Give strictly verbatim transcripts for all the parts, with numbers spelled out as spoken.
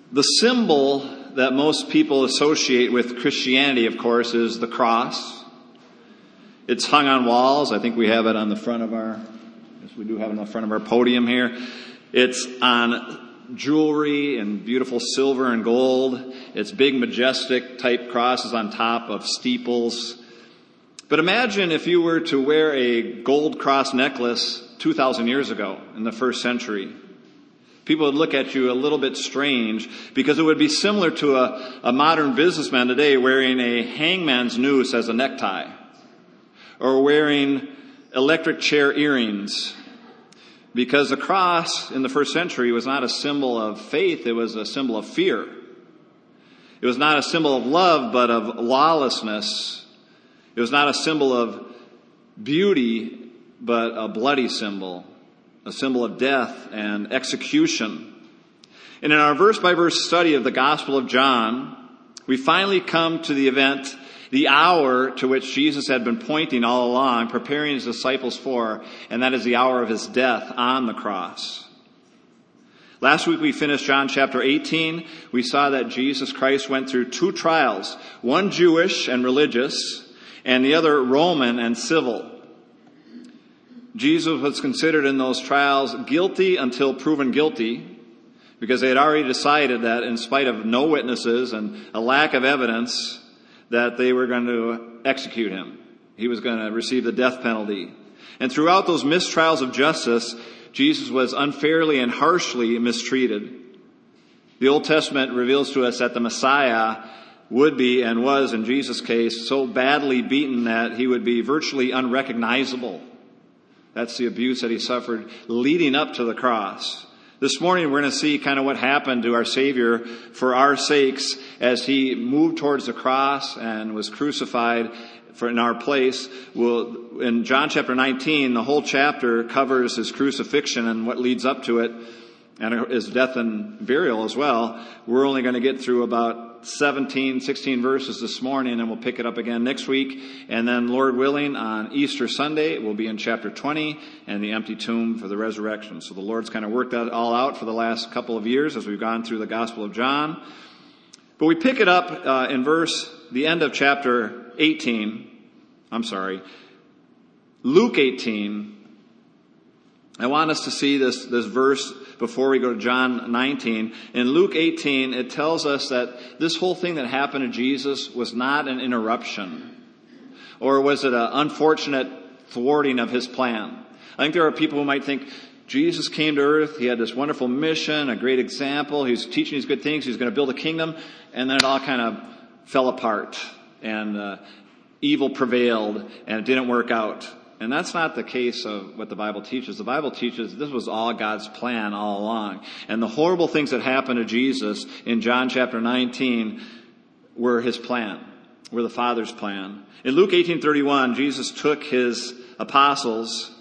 The symbol that most people associate with Christianity, of course, is the cross. It's hung on walls. I think we have it on the front of our, yes, we do have it on the front of our podium here. It's on jewelry and beautiful silver and gold. It's big, majestic type crosses on top of steeples. But imagine if you were to wear a gold cross necklace two thousand years ago in the first century. People would look at you a little bit strange because it would be similar to a, a modern businessman today wearing a hangman's noose as a necktie, or wearing electric chair earrings. Because the cross in the first century was not a symbol of faith, it was a symbol of fear. It was not a symbol of love, but of lawlessness. It was not a symbol of beauty, but a bloody symbol. A symbol of death and execution. And in our verse-by-verse study of the Gospel of John, we finally come to the event, the hour to which Jesus had been pointing all along, preparing his disciples for, and that is the hour of his death on the cross. Last week we finished John chapter eighteen. We saw that Jesus Christ went through two trials, one Jewish and religious, and the other Roman and civil. Jesus was considered in those trials guilty until proven guilty, because they had already decided that in spite of no witnesses and a lack of evidence, that they were going to execute him. He was going to receive the death penalty. And throughout those mistrials of justice, Jesus was unfairly and harshly mistreated. The Old Testament reveals to us that the Messiah would be, and was in Jesus' case, so badly beaten that he would be virtually unrecognizable. That's the abuse that he suffered leading up to the cross. This morning we're going to see kind of what happened to our Savior for our sakes as he moved towards the cross and was crucified for in our place. We'll, in John chapter nineteen, the whole chapter covers his crucifixion and what leads up to it, and his death and burial as well. We're only going to get through about seventeen, sixteen verses this morning, and we'll pick it up again next week. And then, Lord willing, on Easter Sunday, we'll be in chapter twenty and the empty tomb for the resurrection. So the Lord's kind of worked that all out for the last couple of years as we've gone through the Gospel of John. But we pick it up uh, in verse, the end of chapter eighteen. I'm sorry, Luke eighteen. I want us to see this, this verse before we go to John nineteen. In Luke eighteen, it tells us that this whole thing that happened to Jesus was not an interruption. Or was it an unfortunate thwarting of his plan? I think there are people who might think Jesus came to earth, he had this wonderful mission, a great example, he was teaching these good things, he was going to build a kingdom, and then it all kind of fell apart, and uh, evil prevailed, and it didn't work out. And that's not the case of what the Bible teaches. The Bible teaches this was all God's plan all along. And the horrible things that happened to Jesus in John chapter nineteen were his plan, were the Father's plan. In Luke eighteen thirty-one, Jesus took his apostles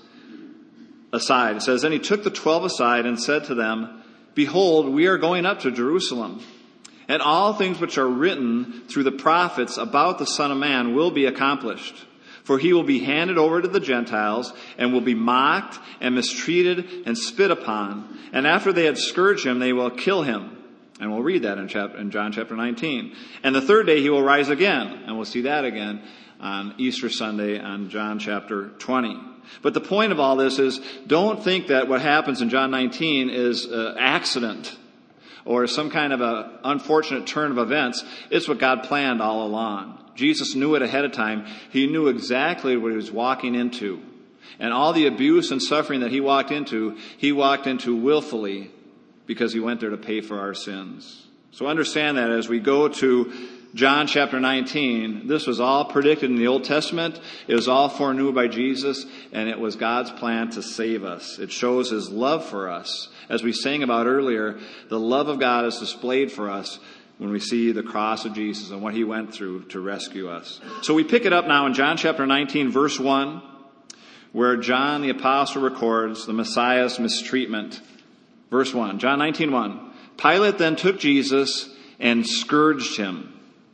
aside. It says, "Then he took the twelve aside and said to them, 'Behold, we are going up to Jerusalem, and all things which are written through the prophets about the Son of Man will be accomplished. For he will be handed over to the Gentiles, and will be mocked and mistreated and spit upon. And after they have scourged him, they will kill him.'" And we'll read that in, chapter, in John chapter nineteen. "And the third day he will rise again." And we'll see that again on Easter Sunday on John chapter twenty. But the point of all this is, don't think that what happens in John nineteen is an accident or some kind of an unfortunate turn of events. It's what God planned all along. Jesus knew it ahead of time. He knew exactly what he was walking into. And all the abuse and suffering that he walked into, he walked into willfully because he went there to pay for our sins. So understand that as we go to John chapter nineteen, this was all predicted in the Old Testament. It was all foreknown by Jesus, and it was God's plan to save us. It shows his love for us. As we sang about earlier, the love of God is displayed for us when we see the cross of Jesus and what he went through to rescue us. So we pick it up now in John chapter nineteen, verse one, where John the apostle records the Messiah's mistreatment. Verse one, John nineteen one. "Pilate then took Jesus and scourged him."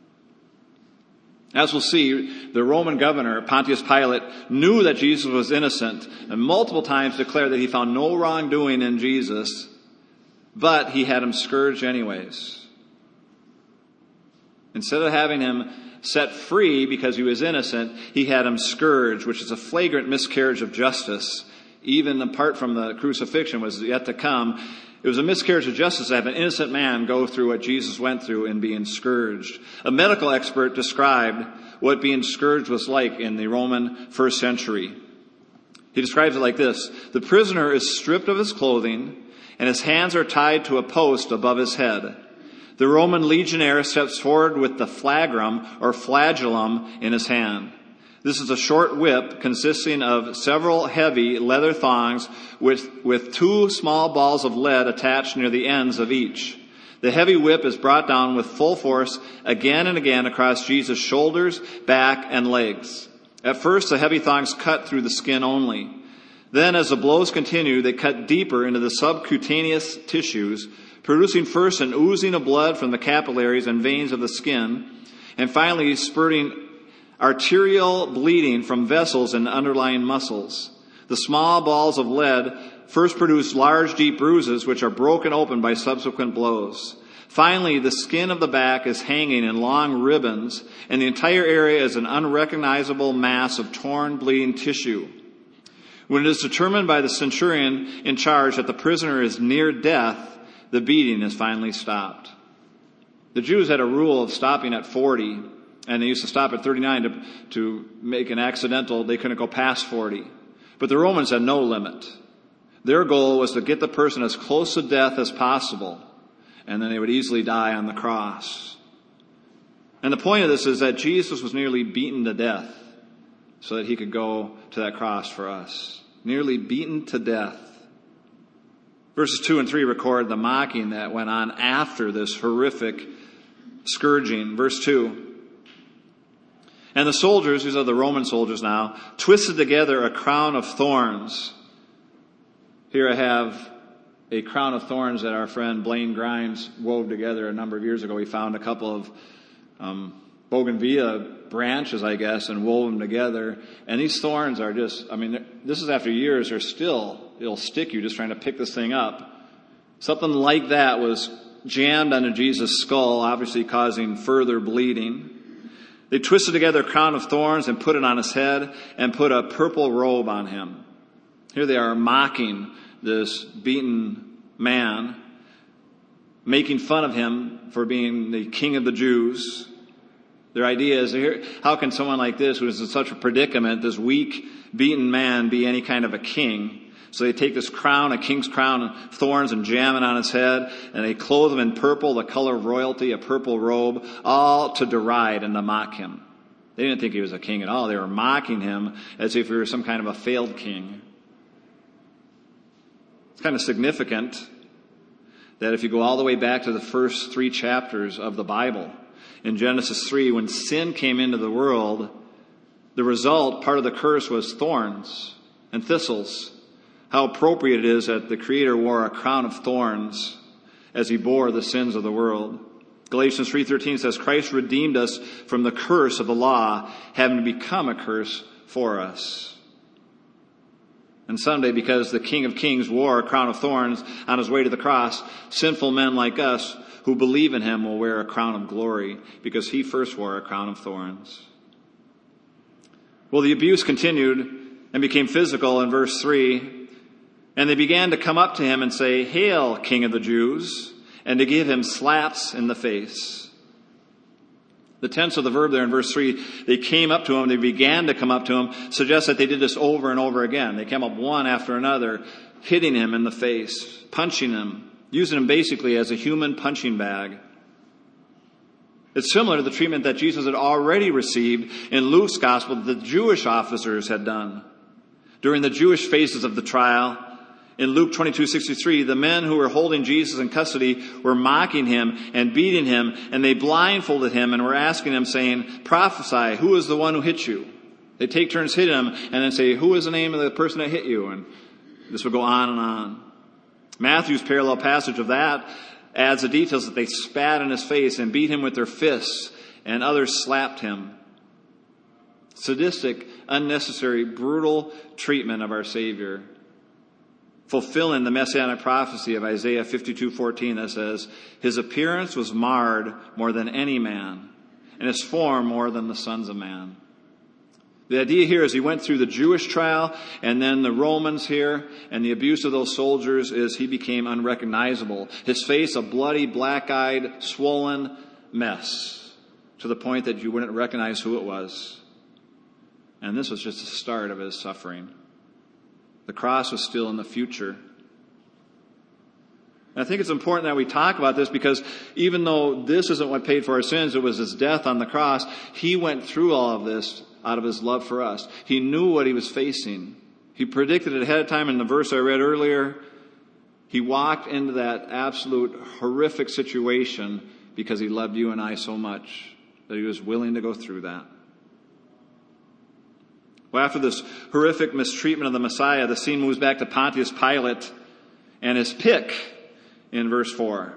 As we'll see, the Roman governor, Pontius Pilate, knew that Jesus was innocent and multiple times declared that he found no wrongdoing in Jesus, but he had him scourged anyways. Instead of having him set free because he was innocent, he had him scourged, which is a flagrant miscarriage of justice. Even apart from the crucifixion was yet to come. It was a miscarriage of justice to have an innocent man go through what Jesus went through in being scourged. A medical expert described what being scourged was like in the Roman first century. He describes it like this: the prisoner is stripped of his clothing, and his hands are tied to a post above his head. The Roman legionnaire steps forward with the flagrum or flagellum in his hand. This is a short whip consisting of several heavy leather thongs with, with two small balls of lead attached near the ends of each. The heavy whip is brought down with full force again and again across Jesus' shoulders, back, and legs. At first, the heavy thongs cut through the skin only. Then, as the blows continue, they cut deeper into the subcutaneous tissues, producing first an oozing of blood from the capillaries and veins of the skin, and finally spurting arterial bleeding from vessels and underlying muscles. The small balls of lead first produce large, deep bruises, which are broken open by subsequent blows. Finally, the skin of the back is hanging in long ribbons, and the entire area is an unrecognizable mass of torn, bleeding tissue. When it is determined by the centurion in charge that the prisoner is near death, the beating is finally stopped. The Jews had a rule of stopping at forty, and they used to stop at thirty-nine to, to make an accidental. They couldn't go past forty. But the Romans had no limit. Their goal was to get the person as close to death as possible, and then they would easily die on the cross. And the point of this is that Jesus was nearly beaten to death so that he could go to that cross for us. Nearly beaten to death. Verses two and three record the mocking that went on after this horrific scourging. Verse two. And the soldiers, these are the Roman soldiers now, twisted together a crown of thorns. Here I have a crown of thorns that our friend Blaine Grimes wove together a number of years ago. He found a couple of um, bougainvillea branches, I guess, and wove them together. And these thorns are just, I mean, this is after years, they're still, it'll stick you just trying to pick this thing up. Something like that was jammed onto Jesus' skull, obviously causing further bleeding. They twisted together a crown of thorns and put it on his head and put a purple robe on him. Here they are mocking this beaten man, making fun of him for being the king of the Jews. Their idea is, how can someone like this, who is in such a predicament, this weak, beaten man, be any kind of a king? So they take this crown, a king's crown of thorns, and jam it on his head, and they clothe him in purple, the color of royalty, a purple robe, all to deride and to mock him. They didn't think he was a king at all. They were mocking him as if he were some kind of a failed king. It's kind of significant that if you go all the way back to the first three chapters of the Bible, in Genesis three, when sin came into the world, the result, part of the curse, was thorns and thistles. How appropriate it is that the Creator wore a crown of thorns as he bore the sins of the world. Galatians three thirteen says, Christ redeemed us from the curse of the law, having become a curse for us. And someday, because the King of Kings wore a crown of thorns on his way to the cross, sinful men like us who believe in him will wear a crown of glory, because he first wore a crown of thorns. Well, the abuse continued and became physical in verse three. And they began to come up to him and say, Hail, King of the Jews, and to give him slaps in the face. The tense of the verb there in verse three, they came up to him, they began to come up to him, suggests that they did this over and over again. They came up one after another, hitting him in the face, punching him, using him basically as a human punching bag. It's similar to the treatment that Jesus had already received in Luke's gospel that the Jewish officers had done. During the Jewish phases of the trial, in Luke twenty-two sixty-three, the men who were holding Jesus in custody were mocking him and beating him, and they blindfolded him and were asking him, saying, Prophesy, who is the one who hit you? They take turns hitting him and then say, Who is the name of the person that hit you? And this would go on and on. Matthew's parallel passage of that adds the details that they spat in his face and beat him with their fists, and others slapped him. Sadistic, unnecessary, brutal treatment of our Savior, fulfilling the messianic prophecy of Isaiah fifty-two fourteen that says, His appearance was marred more than any man, and his form more than the sons of man. The idea here is he went through the Jewish trial and then the Romans here, and the abuse of those soldiers is he became unrecognizable. His face a bloody, black-eyed, swollen mess to the point that you wouldn't recognize who it was. And this was just the start of his suffering. The cross was still in the future. And I think it's important that we talk about this because even though this isn't what paid for our sins, it was his death on the cross, he went through all of this out of his love for us. He knew what he was facing. He predicted it ahead of time in the verse I read earlier. He walked into that absolute horrific situation because he loved you and I so much that he was willing to go through that. Well, after this horrific mistreatment of the Messiah, the scene moves back to Pontius Pilate and his pick in verse four.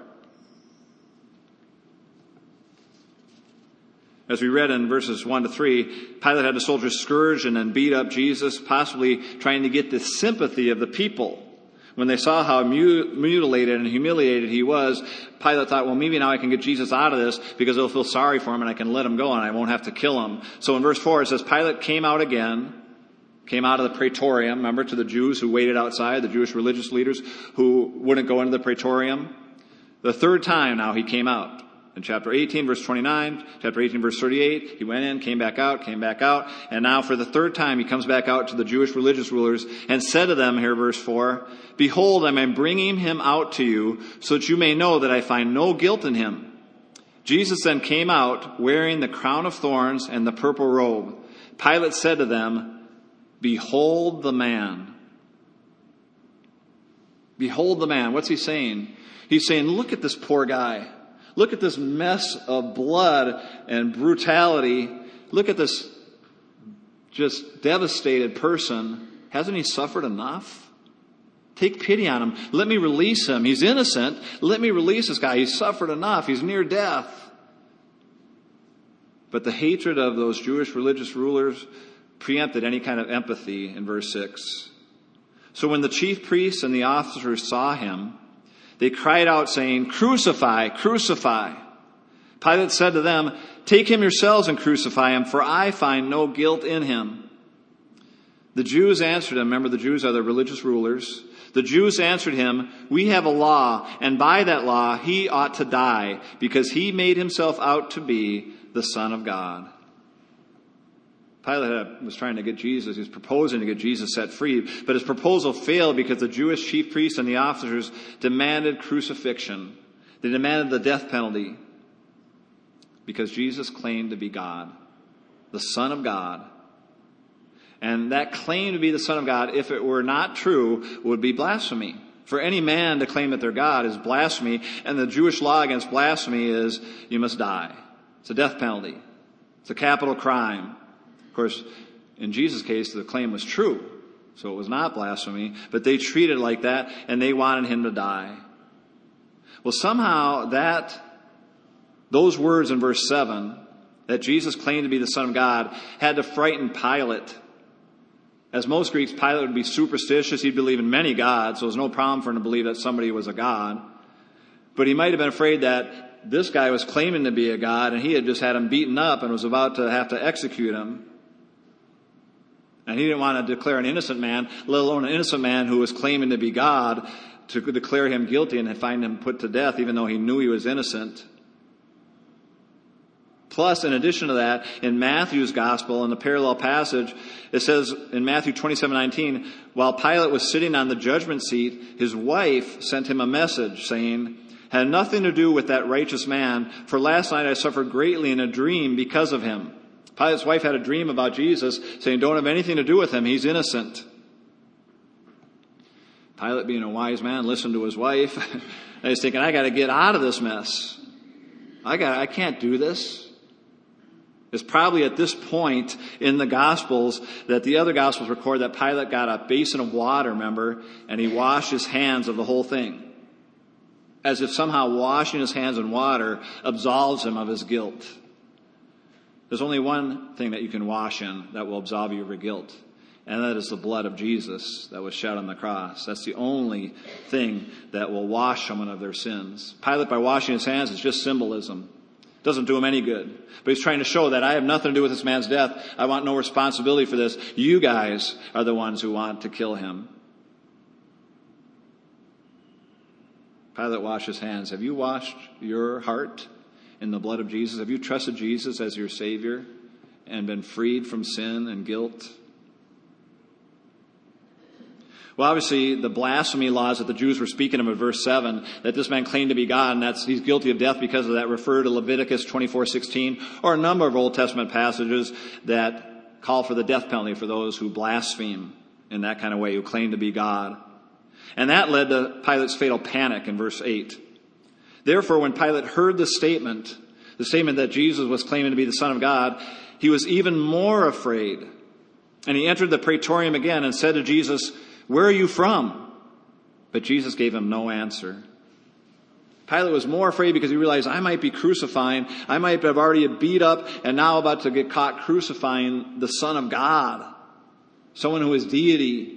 As we read in verses one to three, Pilate had the soldiers scourge and then beat up Jesus, possibly trying to get the sympathy of the people. When they saw how mutilated and humiliated he was, Pilate thought, well, maybe now I can get Jesus out of this because they'll feel sorry for him and I can let him go and I won't have to kill him. So in verse four it says, Pilate came out again, came out of the praetorium, remember, to the Jews who waited outside, the Jewish religious leaders who wouldn't go into the praetorium. The third time now he came out. In chapter eighteen, verse twenty-nine, chapter eighteen, verse thirty-eight, he went in, came back out, came back out, and now for the third time he comes back out to the Jewish religious rulers and said to them, here verse four, behold, I am bringing him out to you so that you may know that I find no guilt in him. Jesus then came out wearing the crown of thorns and the purple robe. Pilate said to them, behold the man. Behold the man. What's he saying? He's saying, look at this poor guy. Look at this mess of blood and brutality. Look at this just devastated person. Hasn't he suffered enough? Take pity on him. Let me release him. He's innocent. Let me release this guy. He's suffered enough. He's near death. But the hatred of those Jewish religious rulers preempted any kind of empathy in verse six. So when the chief priests and the officers saw him, they cried out saying, crucify, crucify. Pilate said to them, take him yourselves and crucify him, for I find no guilt in him. The Jews answered him, remember the Jews are the religious rulers. The Jews answered him, we have a law, and by that law he ought to die, because he made himself out to be the Son of God. Pilate was trying to get Jesus, he was proposing to get Jesus set free, but his proposal failed because the Jewish chief priests and the officers demanded crucifixion. They demanded the death penalty because Jesus claimed to be God, the Son of God. And that claim to be the Son of God, if it were not true, would be blasphemy. For any man to claim that they're God is blasphemy, and the Jewish law against blasphemy is you must die. It's a death penalty. It's a capital crime. Of course, in Jesus' case, the claim was true, so it was not blasphemy, but they treated it like that, and they wanted him to die. Well, somehow that, those words in verse seven, that Jesus claimed to be the Son of God, had to frighten Pilate. As most Greeks, Pilate would be superstitious. He'd believe in many gods, so it was no problem for him to believe that somebody was a god. But he might have been afraid that this guy was claiming to be a god, and he had just had him beaten up and was about to have to execute him. And he didn't want to declare an innocent man, let alone an innocent man who was claiming to be God, to declare him guilty and find him put to death, even though he knew he was innocent. Plus, in addition to that, in Matthew's gospel, in the parallel passage, it says in Matthew twenty-seven nineteen, while Pilate was sitting on the judgment seat, his wife sent him a message saying, had nothing to do with that righteous man, for last night I suffered greatly in a dream because of him. Pilate's wife had a dream about Jesus, saying, don't have anything to do with him, he's innocent. Pilate, being a wise man, listened to his wife, and he's thinking, I got to get out of this mess. I got, I can't do this. It's probably at this point in the Gospels that the other Gospels record that Pilate got a basin of water, remember, and he washed his hands of the whole thing. As if somehow washing his hands in water absolves him of his guilt. There's only one thing that you can wash in that will absolve you of your guilt, and that is the blood of Jesus that was shed on the cross. That's the only thing that will wash someone of their sins. Pilate, by washing his hands, is just symbolism. Doesn't do him any good. But he's trying to show that I have nothing to do with this man's death. I want no responsibility for this. You guys are the ones who want to kill him. Pilate washed his hands. Have you washed your heart in the blood of Jesus? Have you trusted Jesus as your Savior and been freed from sin and guilt? Well, obviously, the blasphemy laws that the Jews were speaking of in verse seven, that this man claimed to be God, and that's he's guilty of death because of that, refer to Leviticus twenty-four sixteen, or a number of Old Testament passages that call for the death penalty for those who blaspheme in that kind of way, who claim to be God. And that led to Pilate's fatal panic in verse eight. Therefore, when Pilate heard the statement, the statement that Jesus was claiming to be the Son of God, he was even more afraid. And he entered the praetorium again and said to Jesus, "Where are you from?" But Jesus gave him no answer. Pilate was more afraid because he realized, I might be crucifying, I might have already beat up and now about to get caught crucifying the Son of God, someone who is deity.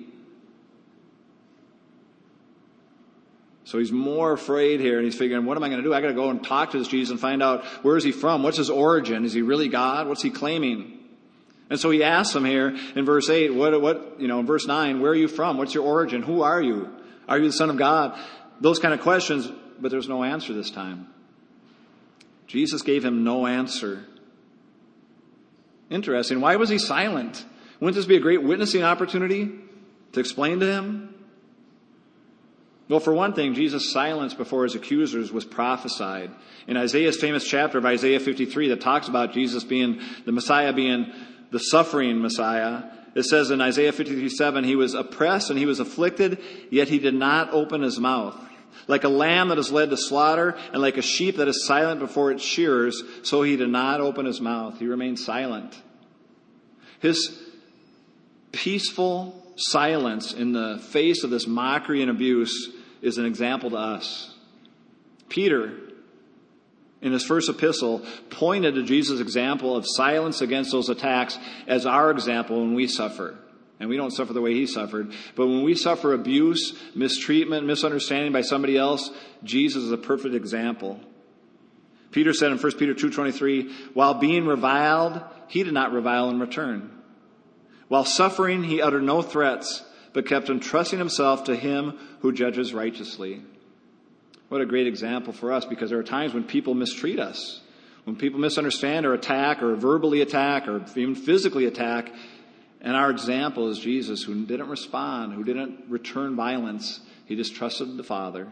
So he's more afraid here, and he's figuring, what am I going to do? I got to go and talk to this Jesus and find out, where is he from? What's his origin? Is he really God? What's he claiming? And so he asks him here in verse eight, what, what, you know, in verse nine, where are you from? What's your origin? Who are you? Are you the Son of God? Those kind of questions, but there's no answer this time. Jesus gave him no answer. Interesting. Why was he silent? Wouldn't this be a great witnessing opportunity to explain to him? Well, for one thing, Jesus' silence before his accusers was prophesied. In Isaiah's famous chapter of Isaiah fifty-three that talks about Jesus being, the Messiah being the suffering Messiah, it says in Isaiah fifty-three seven, he was oppressed and he was afflicted, yet he did not open his mouth. Like a lamb that is led to slaughter, and like a sheep that is silent before its shearers, so he did not open his mouth. He remained silent. His peaceful silence in the face of this mockery and abuse is an example to us. Peter, in his first epistle, pointed to Jesus' example of silence against those attacks as our example when we suffer. And we don't suffer the way he suffered. But when we suffer abuse, mistreatment, misunderstanding by somebody else, Jesus is a perfect example. Peter said in First Peter two twenty-three, while being reviled, he did not revile in return. While suffering, he uttered no threats, but kept entrusting himself to him who judges righteously. What a great example for us, because there are times when people mistreat us, when people misunderstand or attack or verbally attack or even physically attack. And our example is Jesus, who didn't respond, who didn't return violence. He just trusted the Father.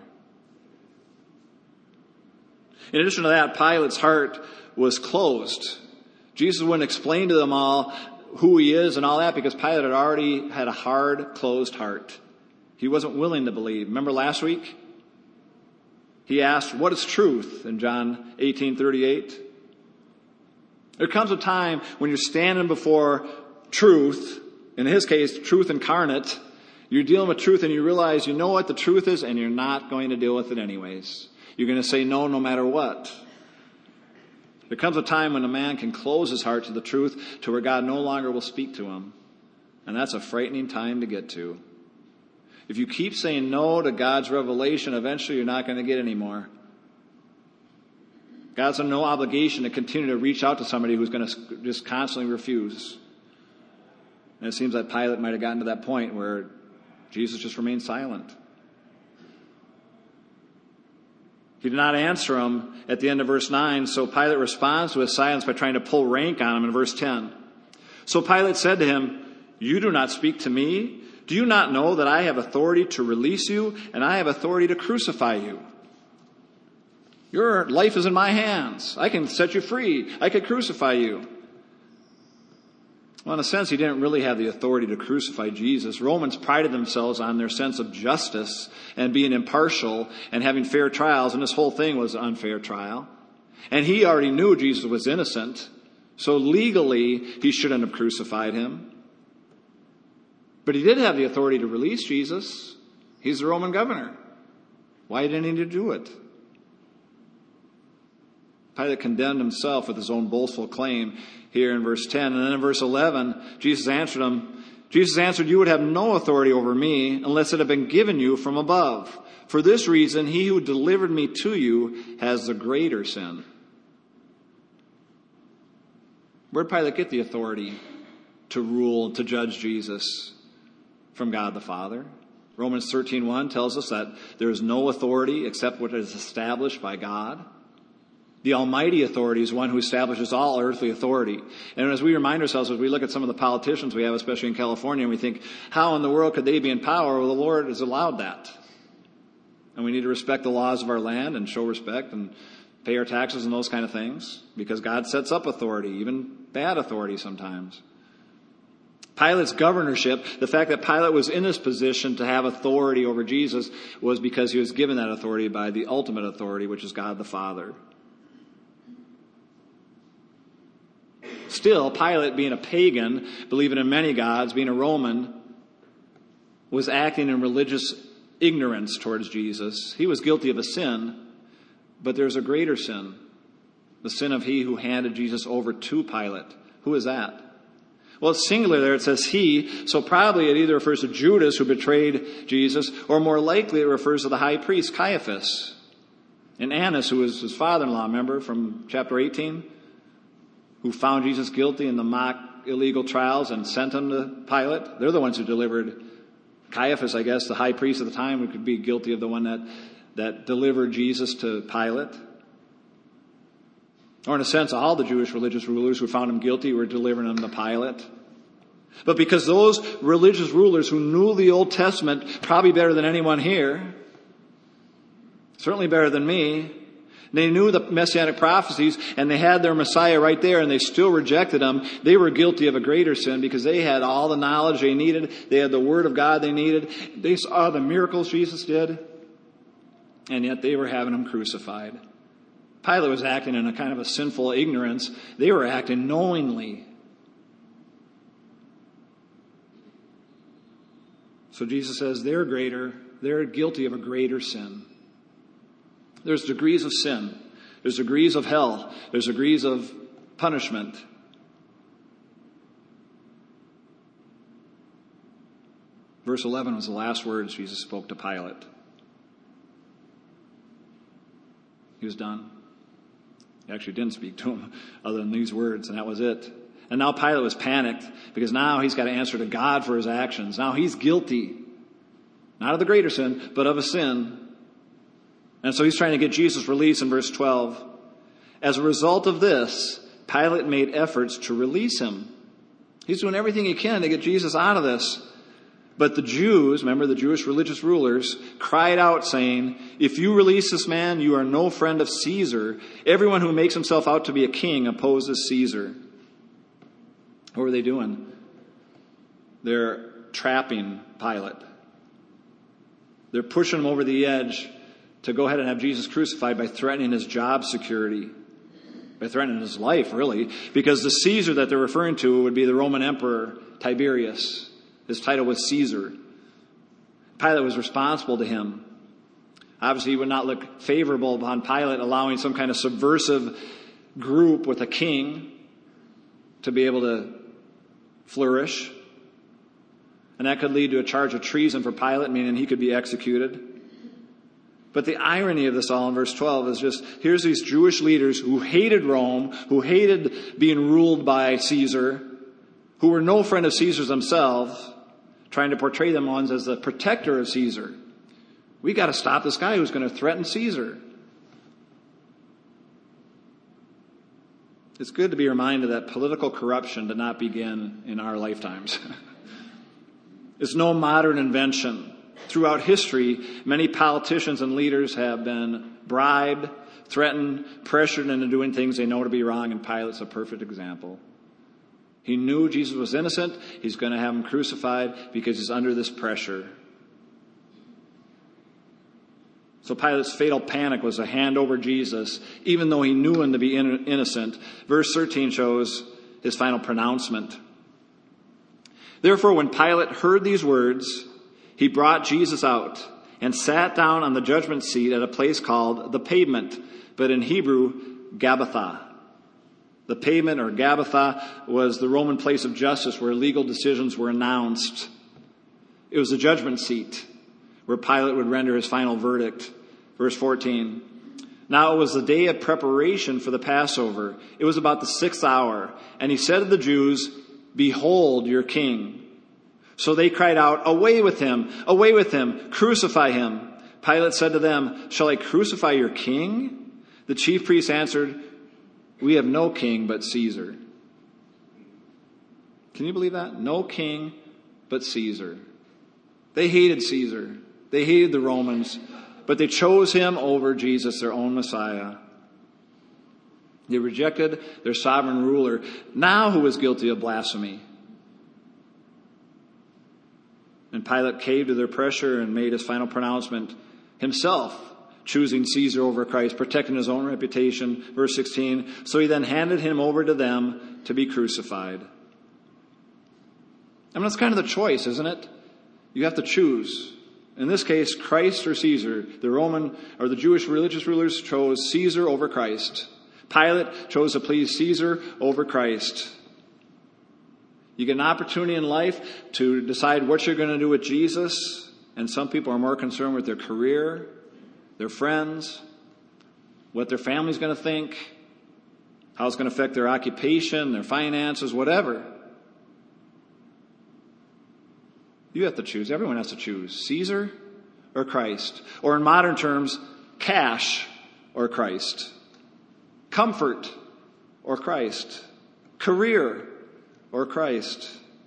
In addition to that, Pilate's heart was closed. Jesus wouldn't explain to them all who he is and all that because Pilate had already had a hard, closed heart. He wasn't willing to believe. Remember last week? He asked, what is truth? In John eighteen thirty-eight. There comes a time when you're standing before truth, in his case, truth incarnate. You're dealing with truth and you realize you know what the truth is and you're not going to deal with it anyways. You're going to say no no matter what. There comes a time when a man can close his heart to the truth to where God no longer will speak to him. And that's a frightening time to get to. If you keep saying no to God's revelation, eventually you're not going to get any more. God's under no obligation to continue to reach out to somebody who's going to just constantly refuse. And it seems that Pilate might have gotten to that point where Jesus just remained silent. He did not answer him at the end of verse nine, so Pilate responds to his silence by trying to pull rank on him in verse ten. So Pilate said to him, you do not speak to me? Do you not know that I have authority to release you and I have authority to crucify you? Your life is in my hands. I can set you free. I could crucify you. Well, in a sense, he didn't really have the authority to crucify Jesus. Romans prided themselves on their sense of justice and being impartial and having fair trials, and this whole thing was an unfair trial. And he already knew Jesus was innocent, so legally he shouldn't have crucified him. But he did have the authority to release Jesus. He's the Roman governor. Why didn't he do it? Pilate condemned himself with his own boastful claim here in verse ten. And then in verse eleven, Jesus answered him. Jesus answered, you would have no authority over me unless it had been given you from above. For this reason, he who delivered me to you has the greater sin. Where did Pilate get the authority to rule, to judge Jesus? From God the Father. Romans thirteen one tells us that there is no authority except what is established by God. The Almighty authority is one who establishes all earthly authority. And as we remind ourselves, as we look at some of the politicians we have, especially in California, and we think, how in the world could they be in power? Well, the Lord has allowed that. And we need to respect the laws of our land and show respect and pay our taxes and those kind of things, because God sets up authority, even bad authority sometimes. Pilate's governorship, the fact that Pilate was in this position to have authority over Jesus, was because he was given that authority by the ultimate authority, which is God the Father. Still, Pilate, being a pagan, believing in many gods, being a Roman, was acting in religious ignorance towards Jesus. He was guilty of a sin, but there's a greater sin. The sin of he who handed Jesus over to Pilate. Who is that? Well, it's singular there. It says he, so probably it either refers to Judas, who betrayed Jesus, or more likely it refers to the high priest, Caiaphas, and Annas, who was his father-in-law, remember, from chapter eighteen, who found Jesus guilty in the mock illegal trials and sent him to Pilate. They're the ones who delivered Caiaphas, I guess, the high priest at the time, who could be guilty of the one that, that delivered Jesus to Pilate. Or in a sense, all the Jewish religious rulers who found him guilty were delivering him to Pilate. But because those religious rulers who knew the Old Testament probably better than anyone here, certainly better than me, they knew the Messianic prophecies and they had their Messiah right there and they still rejected him, they were guilty of a greater sin because they had all the knowledge they needed. They had the Word of God they needed. They saw the miracles Jesus did, and yet they were having him crucified. Pilate was acting in a kind of a sinful ignorance. They were acting knowingly. So Jesus says they're greater, they're guilty of a greater sin. There's degrees of sin. There's degrees of hell. There's degrees of punishment. Verse eleven was the last words Jesus spoke to Pilate. He was done. He actually didn't speak to him other than these words, and that was it. And now Pilate was panicked because now he's got to answer to God for his actions. Now he's guilty, not of the greater sin, but of a sin. And so he's trying to get Jesus released in verse twelve. As a result of this, Pilate made efforts to release him. He's doing everything he can to get Jesus out of this. But the Jews, remember the Jewish religious rulers, cried out saying, if you release this man, you are no friend of Caesar. Everyone who makes himself out to be a king opposes Caesar. What were they doing? They're trapping Pilate. They're pushing him over the edge to go ahead and have Jesus crucified by threatening his job security, by threatening his life, really, because the Caesar that they're referring to would be the Roman Emperor Tiberius. His title was Caesar. Pilate was responsible to him. Obviously, he would not look favorable upon Pilate allowing some kind of subversive group with a king to be able to flourish. And that could lead to a charge of treason for Pilate, meaning he could be executed. But the irony of this all in verse twelve is just, here's these Jewish leaders who hated Rome, who hated being ruled by Caesar, who were no friend of Caesar's themselves, trying to portray them ones as the protector of Caesar. We got to stop this guy who's going to threaten Caesar. It's good to be reminded that political corruption did not begin in our lifetimes. It's no modern invention. Throughout history, many politicians and leaders have been bribed, threatened, pressured into doing things they know to be wrong, and Pilate's a perfect example. He knew Jesus was innocent. He's going to have him crucified because he's under this pressure. So Pilate's fatal panic was to hand over Jesus, even though he knew him to be innocent. Verse thirteen shows his final pronouncement. Therefore, when Pilate heard these words, he brought Jesus out and sat down on the judgment seat at a place called the Pavement, but in Hebrew, Gabbatha. The Pavement, or Gabbatha, was the Roman place of justice where legal decisions were announced. It was the judgment seat where Pilate would render his final verdict. Verse fourteen. Now it was the day of preparation for the Passover. It was about the sixth hour. And he said to the Jews, "Behold your king." So they cried out, "Away with him! Away with him! Crucify him!" Pilate said to them, "Shall I crucify your king?" The chief priests answered, "We have no king but Caesar." Can you believe that? No king but Caesar. They hated Caesar. They hated the Romans. But they chose him over Jesus, their own Messiah. They rejected their sovereign ruler, now who was guilty of blasphemy. And Pilate caved to their pressure and made his final pronouncement himself, choosing Caesar over Christ, protecting his own reputation. Verse sixteen, so he then handed him over to them to be crucified. I mean, that's kind of the choice, isn't it? You have to choose. In this case, Christ or Caesar. The Roman or the Jewish religious rulers chose Caesar over Christ. Pilate chose to please Caesar over Christ. You get an opportunity in life to decide what you're going to do with Jesus. And some people are more concerned with their career, their friends, what their family's going to think, how it's going to affect their occupation, their finances, whatever. You have to choose. Everyone has to choose. Caesar or Christ. Or in modern terms, cash or Christ. Comfort or Christ. Career or Christ.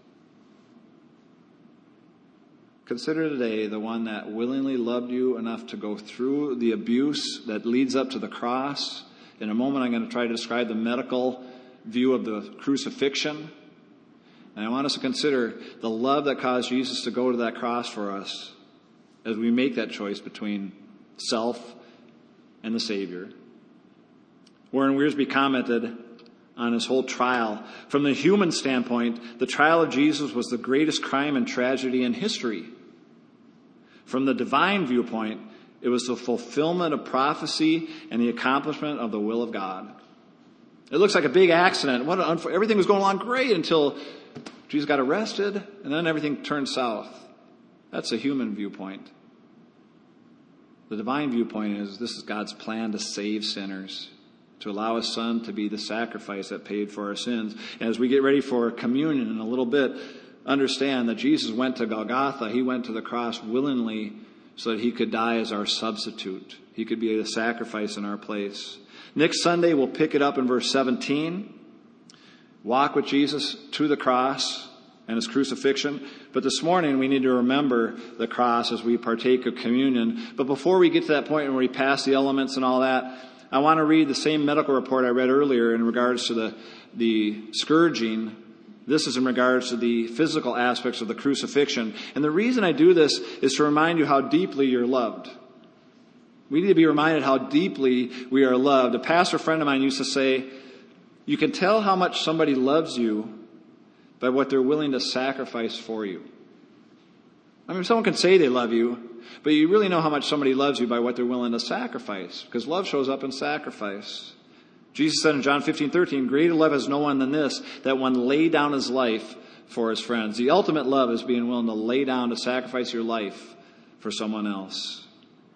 Consider today the one that willingly loved you enough to go through the abuse that leads up to the cross. In a moment, I'm going to try to describe the medical view of the crucifixion. And I want us to consider the love that caused Jesus to go to that cross for us as we make that choice between self and the Savior. Warren Wiersbe commented on his whole trial. From the human standpoint, the trial of Jesus was the greatest crime and tragedy in history. From the divine viewpoint, it was the fulfillment of prophecy and the accomplishment of the will of God. It looks like a big accident. What an unf- everything was going along great until Jesus got arrested, and then everything turned south. That's a human viewpoint. The divine viewpoint is this is God's plan to save sinners, to allow His Son to be the sacrifice that paid for our sins. And as we get ready for communion in a little bit, understand that Jesus went to Golgotha. He went to the cross willingly so that He could die as our substitute. He could be the sacrifice in our place. Next Sunday, we'll pick it up in verse seventeen. Walk with Jesus to the cross and His crucifixion. But this morning, we need to remember the cross as we partake of communion. But before we get to that point where we pass the elements and all that, I want to read the same medical report I read earlier in regards to the, the scourging. This is in regards to the physical aspects of the crucifixion. And the reason I do this is to remind you how deeply you're loved. We need to be reminded how deeply we are loved. A pastor friend of mine used to say, you can tell how much somebody loves you by what they're willing to sacrifice for you. I mean, someone can say they love you, but you really know how much somebody loves you by what they're willing to sacrifice, because love shows up in sacrifice. Jesus said in John fifteen thirteen, greater love has no one than this, that one lay down his life for his friends. The ultimate love is being willing to lay down, to sacrifice your life for someone else.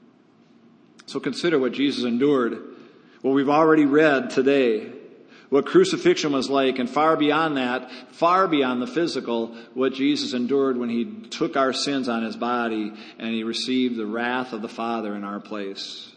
So consider what Jesus endured, what we've already read today, what crucifixion was like, and far beyond that, far beyond the physical, what Jesus endured when He took our sins on His body and He received the wrath of the Father in our place.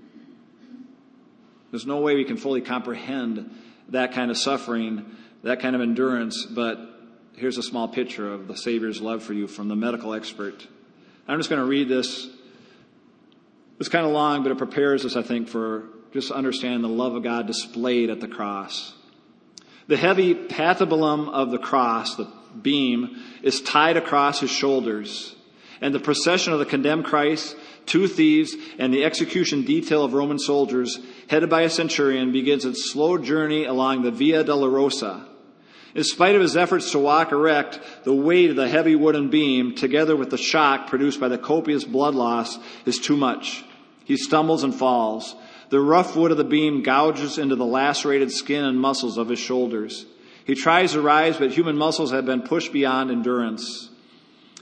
There's no way we can fully comprehend that kind of suffering, that kind of endurance, but here's a small picture of the Savior's love for you from the medical expert. I'm just going to read this. It's kind of long, but it prepares us, I think, for just understand the love of God displayed at the cross. The heavy patibulum of the cross, the beam, is tied across His shoulders. And the procession of the condemned Christ, two thieves, and the execution detail of Roman soldiers, headed by a centurion, begins its slow journey along the Via Dolorosa. In spite of his efforts to walk erect, the weight of the heavy wooden beam, together with the shock produced by the copious blood loss, is too much. He stumbles and falls. The rough wood of the beam gouges into the lacerated skin and muscles of his shoulders. He tries to rise, but human muscles have been pushed beyond endurance.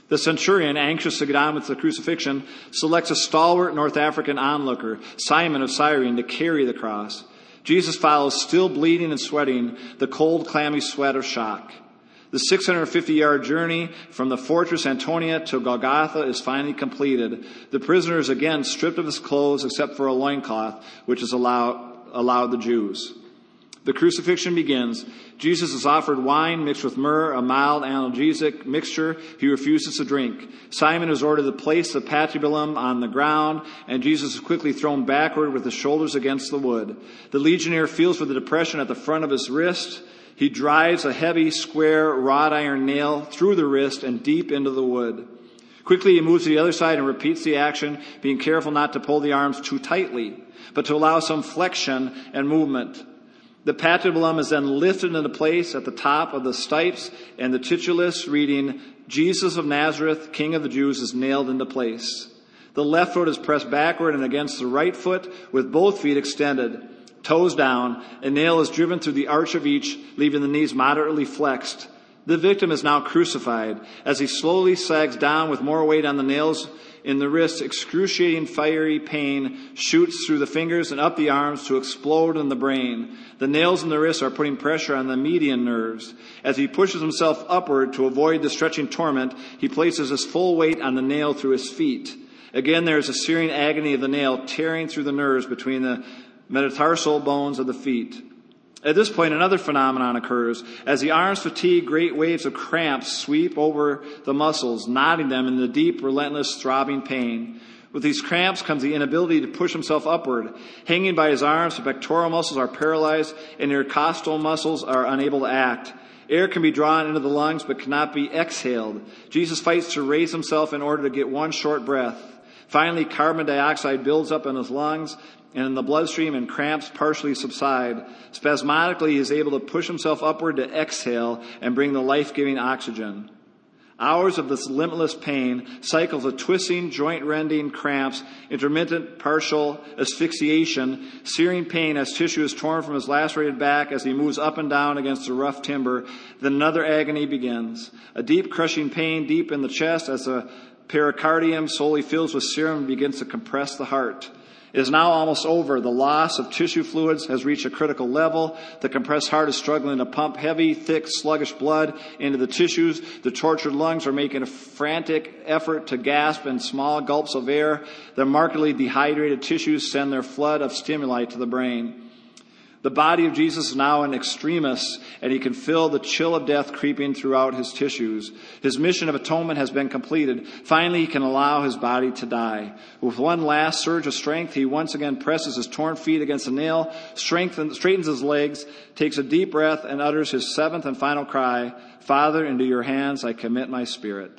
The centurion, anxious to get on with the crucifixion, selects a stalwart North African onlooker, Simon of Cyrene, to carry the cross. Jesus follows, still bleeding and sweating, the cold, clammy sweat of shock. The six hundred fifty yard journey from the fortress Antonia to Golgotha is finally completed. The prisoner is again stripped of his clothes except for a loincloth, which is allowed, allowed the Jews. The crucifixion begins. Jesus is offered wine mixed with myrrh, a mild analgesic mixture he refuses to drink. Simon is ordered to place the patibulum on the ground, and Jesus is quickly thrown backward with his shoulders against the wood. The legionnaire feels for the depression at the front of his wrist. He drives a heavy, square, wrought iron nail through the wrist and deep into the wood. Quickly he moves to the other side and repeats the action, being careful not to pull the arms too tightly, but to allow some flexion and movement. The patibulum is then lifted into place at the top of the stipes, and the titulus reading, Jesus of Nazareth, King of the Jews, is nailed into place. The left foot is pressed backward and against the right foot with both feet extended, toes down. A nail is driven through the arch of each, leaving the knees moderately flexed. The victim is now crucified. As he slowly sags down with more weight on the nails in the wrist, excruciating fiery pain shoots through the fingers and up the arms to explode in the brain. The nails in the wrists are putting pressure on the median nerves. As he pushes himself upward to avoid the stretching torment, he places his full weight on the nail through his feet. Again, there is a searing agony of the nail tearing through the nerves between the metatarsal bones of the feet. At this point, another phenomenon occurs. As the arms fatigue, great waves of cramps sweep over the muscles, knotting them in the deep, relentless, throbbing pain. With these cramps comes the inability to push himself upward. Hanging by his arms, the pectoral muscles are paralyzed and intercostal muscles are unable to act. Air can be drawn into the lungs but cannot be exhaled. Jesus fights to raise himself in order to get one short breath. Finally, carbon dioxide builds up in his lungs and in the bloodstream, and cramps partially subside. Spasmodically, he is able to push himself upward to exhale and bring the life-giving oxygen. Hours of this limitless pain, cycles of twisting, joint-rending cramps, intermittent partial asphyxiation, searing pain as tissue is torn from his lacerated back as he moves up and down against the rough timber. Then another agony begins. A deep crushing pain deep in the chest as the pericardium slowly fills with serum and begins to compress the heart. It is now almost over. The loss of tissue fluids has reached a critical level. The compressed heart is struggling to pump heavy, thick, sluggish blood into the tissues. The tortured lungs are making a frantic effort to gasp in small gulps of air. The markedly dehydrated tissues send their flood of stimuli to the brain. The body of Jesus is now in extremis, and he can feel the chill of death creeping throughout his tissues. His mission of atonement has been completed. Finally, he can allow his body to die. With one last surge of strength, he once again presses his torn feet against a nail, strengthens, straightens his legs, takes a deep breath, and utters his seventh and final cry, Father, into your hands I commit my spirit.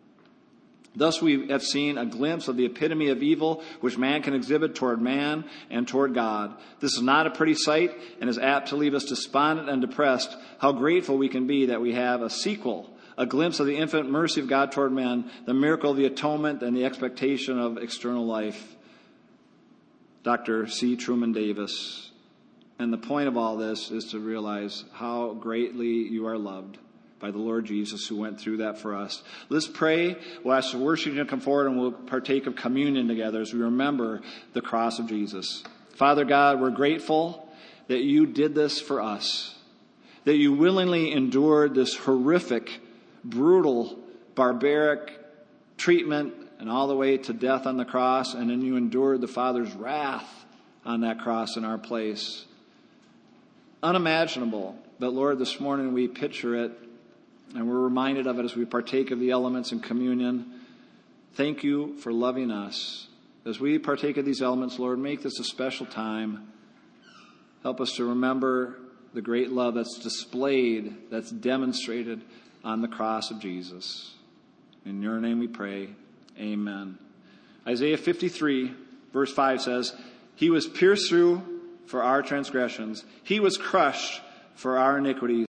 Thus we have seen a glimpse of the epitome of evil which man can exhibit toward man and toward God. This is not a pretty sight and is apt to leave us despondent and depressed. How grateful we can be that we have a sequel, a glimpse of the infinite mercy of God toward men, the miracle of the atonement, and the expectation of external life. Doctor C. Truman Davis. And the point of all this is to realize how greatly you are loved by the Lord Jesus who went through that for us. Let's pray. We'll ask the worship to come forward and we'll partake of communion together as we remember the cross of Jesus. Father God, we're grateful that you did this for us, that you willingly endured this horrific, brutal, barbaric treatment and all the way to death on the cross, and then you endured the Father's wrath on that cross in our place. Unimaginable. But Lord, this morning we picture it and we're reminded of it as we partake of the elements in communion. Thank you for loving us. As we partake of these elements, Lord, make this a special time. Help us to remember the great love that's displayed, that's demonstrated on the cross of Jesus. In your name we pray. Amen. Isaiah fifty-three, verse five says, He was pierced through for our transgressions. He was crushed for our iniquities.